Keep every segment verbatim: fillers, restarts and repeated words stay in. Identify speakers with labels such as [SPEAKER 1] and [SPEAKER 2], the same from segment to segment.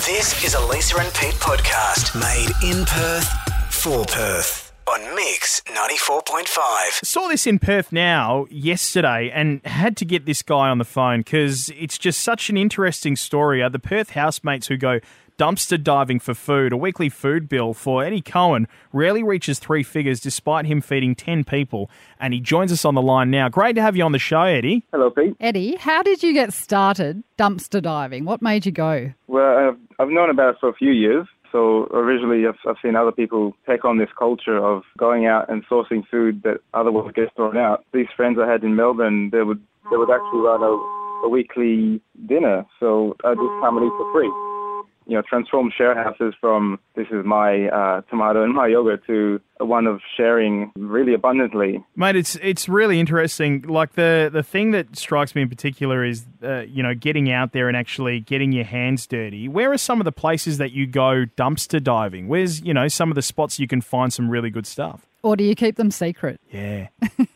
[SPEAKER 1] This is a Lisa and Pete podcast made in Perth for Perth on Mix ninety-four point five.
[SPEAKER 2] Saw this in Perth now yesterday and had to get this guy on the phone because it's just such an interesting story. Uh, the Perth housemates who go dumpster diving for food, a weekly food bill for Eddie Cohen rarely reaches three figures despite him feeding ten people. And he joins us on the line now. Great to have you on the show, Eddie.
[SPEAKER 3] Hello, Pete.
[SPEAKER 4] Eddie, how did you get started dumpster diving? What made you go?
[SPEAKER 3] Well, I've, I've known about it for a few years. So originally I've, I've seen other people take on this culture of going out and sourcing food that otherwise gets thrown out. These friends I had in Melbourne, they would they would actually run a, a weekly dinner. So I'd just come and eat for free. You know, transform share houses from this is my uh, tomato and my yogurt to one of sharing really abundantly.
[SPEAKER 2] Mate, it's it's really interesting. Like the, the thing that strikes me in particular is, uh, you know, getting out there and actually getting your hands dirty. Where are some of the places that you go dumpster diving? Where's, you know, some of the spots you can find some really good stuff?
[SPEAKER 4] Or do you keep them secret?
[SPEAKER 2] Yeah.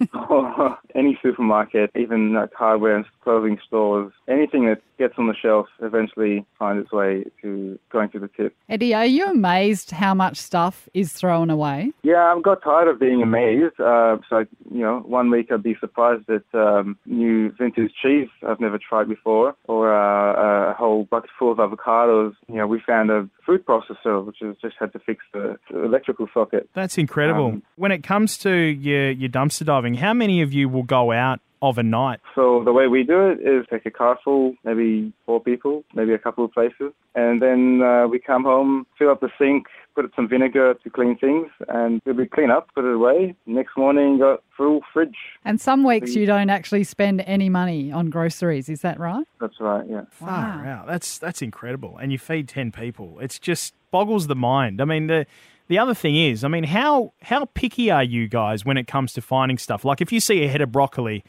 [SPEAKER 3] Oh, any supermarket, even like hardware and clothing stores, anything that gets on the shelf eventually finds its way to going to the tip.
[SPEAKER 4] Eddie, are you amazed how much stuff is thrown away?
[SPEAKER 3] Yeah, I've got tired of being amazed. Uh, so, you know, one week I'd be surprised at um, new vintage cheese I've never tried before, or uh, a whole bucket full of avocados. You know, we found a food processor which has just had to fix the, the electrical socket.
[SPEAKER 2] That's incredible. Um, when it comes to your, your dumpster diving, how many of you will go out of a night?
[SPEAKER 3] So the way we do it is take a car full, maybe four people, maybe a couple of places, and then uh, we come home, fill up the sink, put some vinegar to clean things, and we clean up, put it away. Next morning, got full fridge.
[SPEAKER 4] And some weeks you don't actually spend any money on groceries, is that right?
[SPEAKER 3] That's right, yeah.
[SPEAKER 2] Far out. That's, that's incredible. And you feed ten people. It's just boggles the mind. I mean, the... The other thing is, I mean, how how picky are you guys when it comes to finding stuff? Like if you see a head of broccoli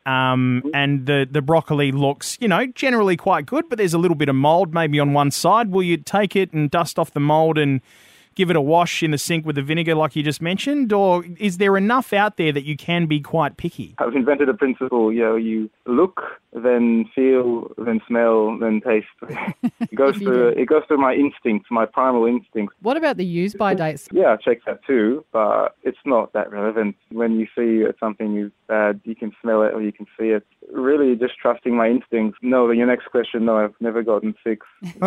[SPEAKER 2] um, and the, the broccoli looks, you know, generally quite good, but there's a little bit of mould maybe on one side, will you take it and dust off the mould and give it a wash in the sink with the vinegar like you just mentioned? Or is there enough out there that you can be quite picky?
[SPEAKER 3] I've invented a principle, you know, you look, then feel, then smell, then taste. It goes through it goes through my instincts, my primal instincts.
[SPEAKER 4] What about the use-by dates?
[SPEAKER 3] Yeah, I check that too, but it's not that relevant. When you see something is bad, you can smell it or you can see it. Really just trusting my instincts. No, your next question, no, I've never gotten sick.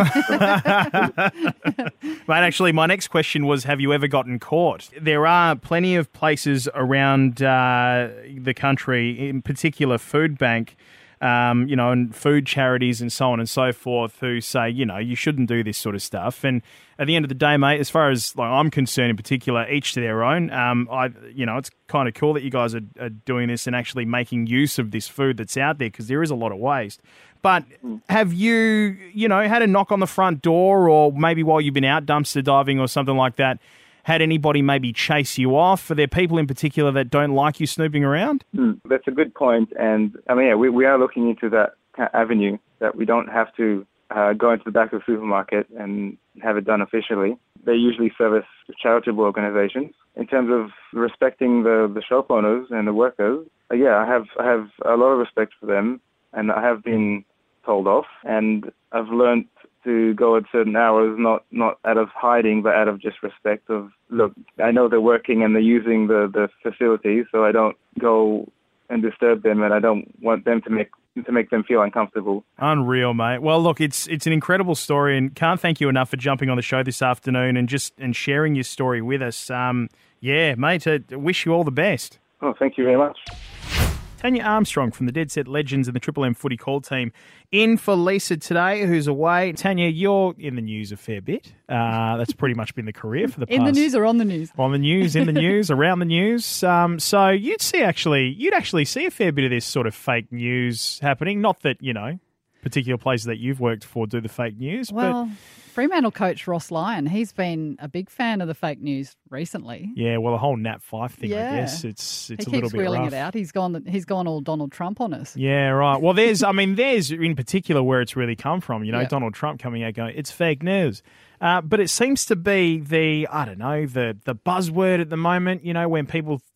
[SPEAKER 2] But actually, my next question was, have you ever gotten caught? There are plenty of places around uh, the country, in particular Food Bank, Um, you know, and food charities and so on and so forth who say, you know, you shouldn't do this sort of stuff. And at the end of the day, mate, as far as like I'm concerned in particular, each to their own. Um, I, you know, it's kind of cool that you guys are, are doing this and actually making use of this food that's out there because there is a lot of waste. But have you, you know, had a knock on the front door or maybe while you've been out dumpster diving or something like that, had anybody maybe chase you off? Are there people in particular that don't like you snooping around?
[SPEAKER 3] Mm, that's a good point. And I mean, yeah, we, we are looking into that avenue that we don't have to uh, go into the back of the supermarket and have it done officially. They usually service charitable organizations. In terms of respecting the, the shop owners and the workers, uh, yeah, I have I have a lot of respect for them, and I have been told off, and I've learned to go at certain hours, not, not out of hiding, but out of just respect of, look, I know they're working and they're using the, the facilities, so I don't go and disturb them, and I don't want them to make to make them feel uncomfortable.
[SPEAKER 2] Unreal, mate. Well, look, it's it's an incredible story, and can't thank you enough for jumping on the show this afternoon and just and sharing your story with us. Um, yeah, mate, I wish you all the best.
[SPEAKER 3] Oh, thank you very much.
[SPEAKER 2] Tanya Armstrong from the Dead Set Legends and the Triple M Footy Call team in for Lisa today, who's away. Tanya, you're in the news a fair bit. Uh, that's pretty much been the career for the past...
[SPEAKER 4] In the news or on the news?
[SPEAKER 2] On the news, in the news, around the news. Um, so you'd see actually, you'd actually see a fair bit of this sort of fake news happening. Not that, you know, particular places that you've worked for do the fake news,
[SPEAKER 4] well,
[SPEAKER 2] but...
[SPEAKER 4] Fremantle coach Ross Lyon, he's been a big fan of the fake news recently.
[SPEAKER 2] Yeah, well, the whole Nat Five thing,
[SPEAKER 4] yeah.
[SPEAKER 2] I guess, it's it's
[SPEAKER 4] he
[SPEAKER 2] a little bit rough.
[SPEAKER 4] He keeps wheeling it out. He's gone, he's gone all Donald Trump on us.
[SPEAKER 2] Yeah, right. Well, there's, I mean, there's in particular where it's really come from, you know,
[SPEAKER 4] yeah.
[SPEAKER 2] Donald Trump coming out going, it's fake news. Uh, but it seems to be the, I don't know, the the buzzword at the moment, you know, when people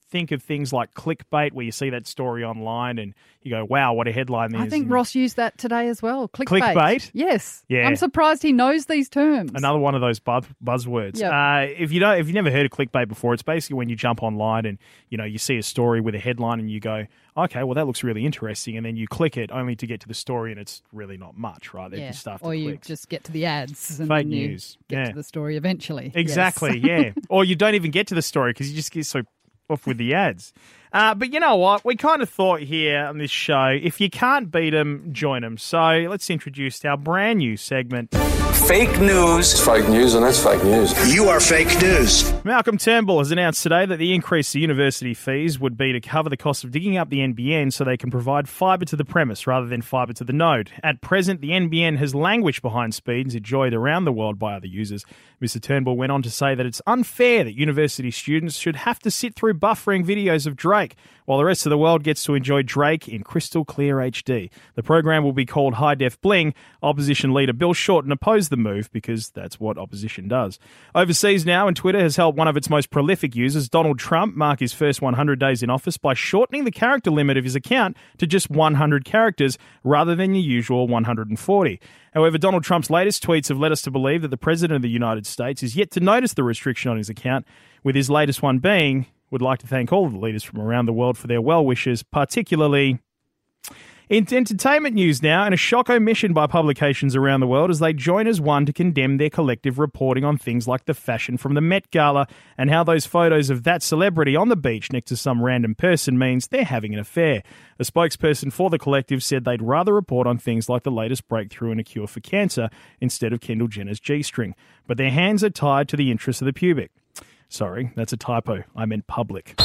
[SPEAKER 2] think of things like clickbait, where you see that story online and you go, wow, what a headline this
[SPEAKER 4] I think
[SPEAKER 2] is.
[SPEAKER 4] Ross used that today as well. Clickbait.
[SPEAKER 2] Clickbait?
[SPEAKER 4] Yes.
[SPEAKER 2] Yeah.
[SPEAKER 4] I'm surprised he knows these terms.
[SPEAKER 2] Another one of those buzz, buzzwords.
[SPEAKER 4] Yep.
[SPEAKER 2] Uh, if you don't, if you've never heard of clickbait before, it's basically when you jump online and you know you see a story with a headline and you go, okay, well that looks really interesting, and then you click it only to get to the story and it's really not much, right? They're
[SPEAKER 4] Yeah.
[SPEAKER 2] just stuff.
[SPEAKER 4] Or you
[SPEAKER 2] clicks.
[SPEAKER 4] just get to the ads and
[SPEAKER 2] Fake
[SPEAKER 4] then you
[SPEAKER 2] news.
[SPEAKER 4] get
[SPEAKER 2] Yeah.
[SPEAKER 4] to the story eventually.
[SPEAKER 2] Exactly,
[SPEAKER 4] Yes.
[SPEAKER 2] yeah. Or you don't even get to the story because you just get so off with the ads. Uh, but you know what? We kind of thought here on this show, if you can't beat them, join them. So let's introduce our brand new segment.
[SPEAKER 1] Fake news.
[SPEAKER 5] It's fake news, and that's fake news.
[SPEAKER 1] You are fake news.
[SPEAKER 2] Malcolm Turnbull has announced today that the increase to university fees would be to cover the cost of digging up the N B N so they can provide fibre to the premise rather than fibre to the node. At present, the N B N has languished behind speeds enjoyed around the world by other users. Mister Turnbull went on to say that it's unfair that university students should have to sit through buffering videos of Drake while the rest of the world gets to enjoy Drake in crystal clear H D. The program will be called High Def Bling. Opposition leader Bill Shorten opposed the move because that's what opposition does. Overseas now, and Twitter has helped one of its most prolific users, Donald Trump, mark his first one hundred days in office by shortening the character limit of his account to just one hundred characters rather than the usual one hundred forty. However, Donald Trump's latest tweets have led us to believe that the President of the United States is yet to notice the restriction on his account, with his latest one being, would like to thank all of the leaders from around the world for their well wishes, particularly in entertainment news now, and a shock omission by publications around the world as they join as one to condemn their collective reporting on things like the fashion from the Met Gala and how those photos of that celebrity on the beach next to some random person means they're having an affair. A spokesperson for the collective said they'd rather report on things like the latest breakthrough in a cure for cancer instead of Kendall Jenner's G-string. But their hands are tied to the interests of the pubic. Sorry, that's a typo. I meant public.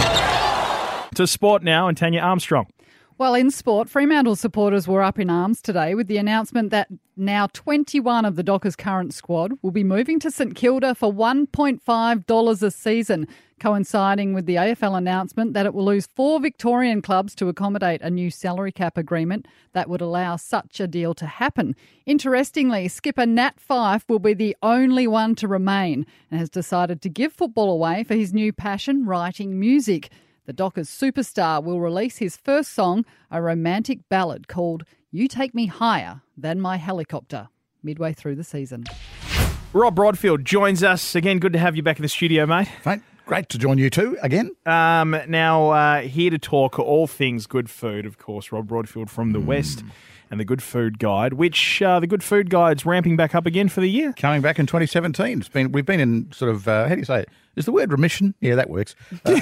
[SPEAKER 2] To sport now, and Tanya Armstrong.
[SPEAKER 4] Well, in sport, Fremantle supporters were up in arms today with the announcement that now twenty-one of the Dockers' current squad will be moving to St Kilda for one point five dollars a season, coinciding with the A F L announcement that it will lose four Victorian clubs to accommodate a new salary cap agreement that would allow such a deal to happen. Interestingly, skipper Nat Fyfe will be the only one to remain and has decided to give football away for his new passion, writing music. The Dockers superstar will release his first song, a romantic ballad called You Take Me Higher Than My Helicopter, midway through the season.
[SPEAKER 2] Rob Broadfield joins us again. Good to have you back in the studio, mate.
[SPEAKER 6] Mate, great to join you two again.
[SPEAKER 2] Um, now, uh, here to talk all things good food, of course, Rob Broadfield from the mm. West and the Good Food Guide, which uh, the Good Food Guide's ramping back up again for the year.
[SPEAKER 6] Coming back in twenty seventeen. It's been We've been in sort of, uh, how do you say it? Is the word remission? Yeah, that works. Uh,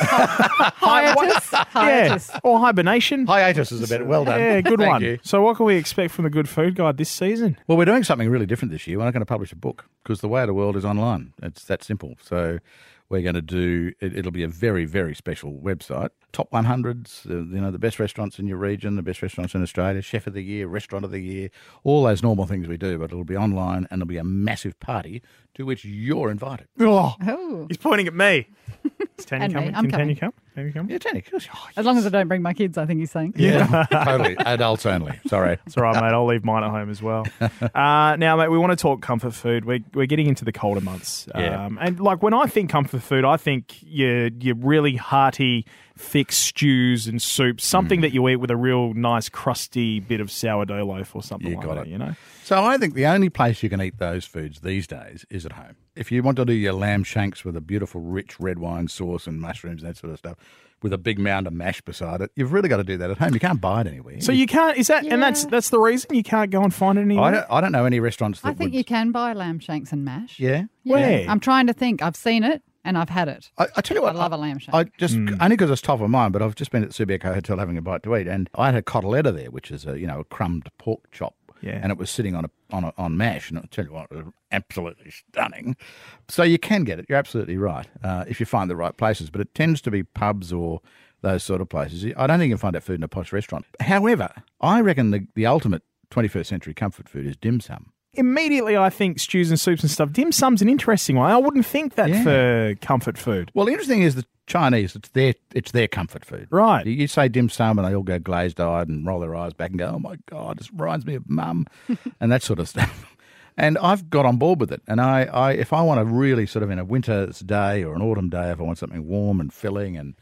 [SPEAKER 4] Hiatus. Hiatus.
[SPEAKER 2] Yeah, or hibernation.
[SPEAKER 6] Hiatus is a bit, well done.
[SPEAKER 2] Yeah, good
[SPEAKER 6] Thank
[SPEAKER 2] one.
[SPEAKER 6] You.
[SPEAKER 2] So what can we expect from the Good Food Guide this season?
[SPEAKER 6] Well, we're doing something really different this year. We're not going to publish a book because the way of the world is online. It's that simple. So we're going to do, it, it'll be a very, very special website. Top one hundreds, uh, you know, the best restaurants in your region, the best restaurants in Australia, Chef of the Year, Restaurant of the Year, all those normal things we do, but it'll be online and there'll be a massive party to which you're invited.
[SPEAKER 2] Oh,
[SPEAKER 4] Oh.
[SPEAKER 2] he's pointing at me. Is Tanya
[SPEAKER 4] And me.
[SPEAKER 2] coming?
[SPEAKER 4] I'm
[SPEAKER 2] Can
[SPEAKER 4] coming.
[SPEAKER 2] Tanya come? Tanya come?
[SPEAKER 6] Yeah, Tanya, oh,
[SPEAKER 4] As long as I don't bring my kids, I think he's saying.
[SPEAKER 6] yeah, totally. Adults only. Sorry.
[SPEAKER 2] It's all right, mate. I'll leave mine at home as well. Uh, now, mate, we want to talk comfort food. We're, we're getting into the colder months.
[SPEAKER 6] Yeah.
[SPEAKER 2] Um, and, like, when I think comfort food, I think your, your really hearty, thick stews and soups, something mm. that you eat with a real nice, crusty bit of sourdough loaf or something
[SPEAKER 6] You
[SPEAKER 2] like
[SPEAKER 6] got
[SPEAKER 2] that,
[SPEAKER 6] it.
[SPEAKER 2] you know?
[SPEAKER 6] So I think the only place you can eat those foods these days is at home. If you want to do your lamb shanks with a beautiful, rich red wine sauce and mushrooms and that sort of stuff, with a big mound of mash beside it, you've really got to do that at home. You can't buy it anywhere.
[SPEAKER 2] So you can't, is that,
[SPEAKER 4] Yeah.
[SPEAKER 2] and that's that's the reason you can't go and find it anywhere?
[SPEAKER 6] I don't, I don't know any restaurants that
[SPEAKER 4] I think
[SPEAKER 6] would...
[SPEAKER 4] you can buy lamb shanks and mash.
[SPEAKER 6] Yeah?
[SPEAKER 4] Yeah.
[SPEAKER 2] Where?
[SPEAKER 4] I'm trying to think. I've seen it and I've had it.
[SPEAKER 6] I, I tell you what,
[SPEAKER 4] I love a lamb shank.
[SPEAKER 6] I just only because it's top of mind, but I've just been at the Subiaco Hotel having a bite to eat, and I had a cotoletta there, which is a you know a crumbed pork chop,
[SPEAKER 2] Yeah.
[SPEAKER 6] and it was sitting on a on a, on mash, and I'll tell you what, it was absolutely stunning. So you can get it. You're absolutely right uh, if you find the right places, but it tends to be pubs or those sort of places. I don't think you can find that food in a posh restaurant. However, I reckon the, the ultimate twenty-first century comfort food is dim sum.
[SPEAKER 2] Immediately, I think stews and soups and stuff. Dim sum's an interesting one. I wouldn't think that
[SPEAKER 6] Yeah.
[SPEAKER 2] for comfort food.
[SPEAKER 6] Well, the interesting is the Chinese, it's their it's their comfort food.
[SPEAKER 2] Right.
[SPEAKER 6] You, you say dim sum and they all go glazed-eyed and roll their eyes back and go, oh, my God, this reminds me of mum, and that sort of stuff. And I've got on board with it. And I, I, if I want to really sort of in a winter's day or an autumn day, if I want something warm and filling and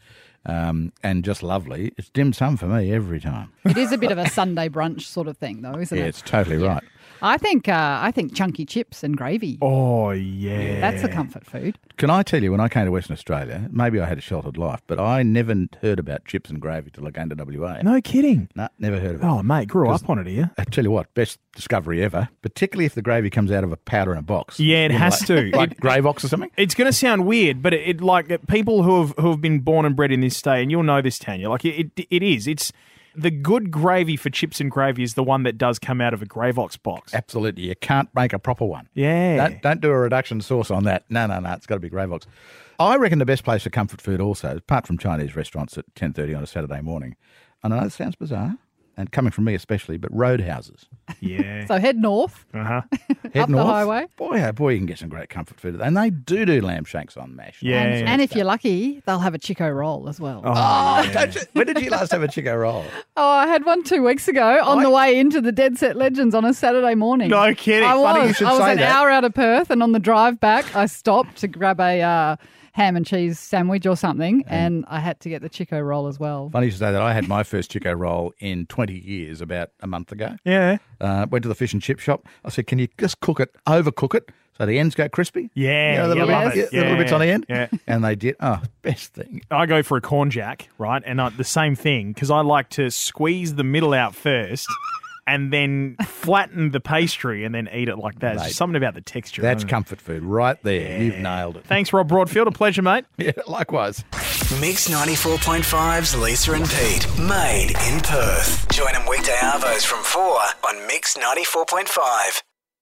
[SPEAKER 6] um, and just lovely. It's dim sum for me every time.
[SPEAKER 4] It is a bit of a Sunday brunch sort of thing, though, isn't
[SPEAKER 6] Yeah,
[SPEAKER 4] it?
[SPEAKER 6] it's totally right.
[SPEAKER 4] I think uh, I think chunky chips and gravy.
[SPEAKER 2] Oh, yeah.
[SPEAKER 4] That's a comfort food.
[SPEAKER 6] Can I tell you, when I came to Western Australia, maybe I had a sheltered life, but I never heard about chips and gravy till I came to W A.
[SPEAKER 2] No kidding.
[SPEAKER 6] No, never heard of it.
[SPEAKER 2] Oh, mate, grew up on it here.
[SPEAKER 6] I tell you what, best discovery ever, particularly if the gravy comes out of a powder in a box.
[SPEAKER 2] Yeah, it
[SPEAKER 6] You know,
[SPEAKER 2] has
[SPEAKER 6] like,
[SPEAKER 2] to.
[SPEAKER 6] Like
[SPEAKER 2] It-
[SPEAKER 6] Gravox or something?
[SPEAKER 2] It's going to sound weird, but it, it like uh, people who have who have been born and bred in this state, and you'll know this, Tanya. Like it, it, it is. It's the good gravy for chips and gravy is the one that does come out of a Gravox box.
[SPEAKER 6] Absolutely. You can't make a proper one.
[SPEAKER 2] Yeah.
[SPEAKER 6] Don't, don't do a reduction sauce on that. No, no, no. It's got to be Gravox. I reckon the best place for comfort food also, apart from Chinese restaurants at ten thirty on a Saturday morning, I know it sounds bizarre, and coming from me especially, but roadhouses.
[SPEAKER 2] Yeah.
[SPEAKER 4] So head north.
[SPEAKER 2] Uh huh.
[SPEAKER 6] Head
[SPEAKER 4] Up the
[SPEAKER 6] north.
[SPEAKER 4] highway.
[SPEAKER 6] Boy, oh boy, you can get some great comfort food. And they do do lamb shanks on mash.
[SPEAKER 2] Yeah.
[SPEAKER 4] and, and if you're lucky, they'll have a Chico roll as well. Oh.
[SPEAKER 6] Oh, don't you, when did you last have a Chico roll?
[SPEAKER 4] I had one two weeks ago on
[SPEAKER 6] I-
[SPEAKER 4] the way into the Dead Set Legends on a Saturday morning.
[SPEAKER 2] No kidding.
[SPEAKER 4] I
[SPEAKER 6] Funny
[SPEAKER 4] was.
[SPEAKER 6] you should
[SPEAKER 4] I was
[SPEAKER 6] say
[SPEAKER 4] an
[SPEAKER 6] that.
[SPEAKER 4] hour out of Perth, and on the drive back, I stopped to grab a uh, ham and cheese sandwich or something, and I had to get the Chico roll as well.
[SPEAKER 6] Funny you should say that. I had my first Chico roll in twenty years about a month ago.
[SPEAKER 2] Yeah.
[SPEAKER 6] Uh, went to the fish and chip shop. I said, can you just cook it, overcook it, so the ends go crispy?
[SPEAKER 2] Yeah.
[SPEAKER 6] You know, the
[SPEAKER 2] yeah,
[SPEAKER 6] little,
[SPEAKER 2] love
[SPEAKER 6] yeah,
[SPEAKER 2] it.
[SPEAKER 6] the little
[SPEAKER 2] Yeah,
[SPEAKER 6] bits on the end?
[SPEAKER 2] Yeah.
[SPEAKER 6] And they did. Oh, best thing.
[SPEAKER 2] I go for a corn jack, right? And I, the same thing, because I like to squeeze the middle out first and then flatten the pastry and then eat it like that. It's
[SPEAKER 6] Mate,
[SPEAKER 2] just something about the texture.
[SPEAKER 6] That's
[SPEAKER 2] isn't it?
[SPEAKER 6] comfort food right there. You've nailed it.
[SPEAKER 2] Thanks, Rob Broadfield. A pleasure, mate.
[SPEAKER 6] Yeah, likewise.
[SPEAKER 1] Mix ninety-four point five's Lisa and Pete, made in Perth. Join them weekday arvos from four on Mix ninety-four point five.